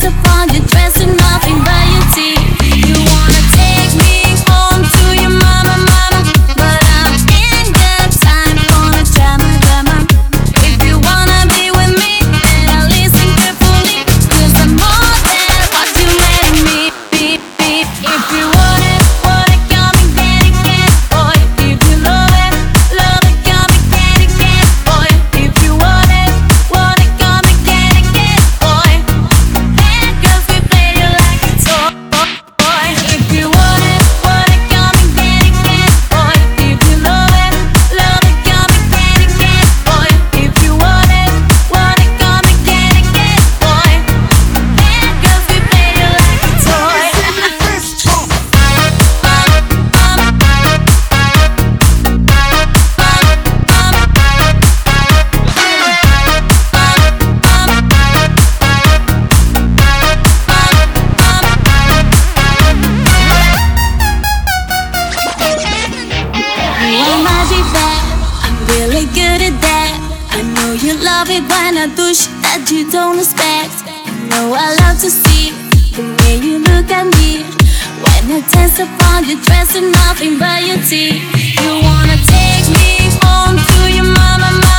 upon you, dressed in nothing but your teeth. You wanna take me home to your mama, mama, but I'm in good time, gonna drama. If you wanna be with me, better listen carefully, 'cause I'm more than what you made me be. If you want it, come and get it, boy. If you love it, come and get it, boy. If you want it, come and get it, boy. Bad girls, we play you like a toy, boy. If you want it, come and get it, boy. If you love it, come and get it, boy. If you want it, come and get it, boy. Bad girls, we play you like a toy. You might be bad, I'm really good at that. I know you love it when I do shit that you don't expect. You know I love to see the way you look at me when I dance upon you, dressed in nothing but your teeth. You wanna take me home to your mama, mama.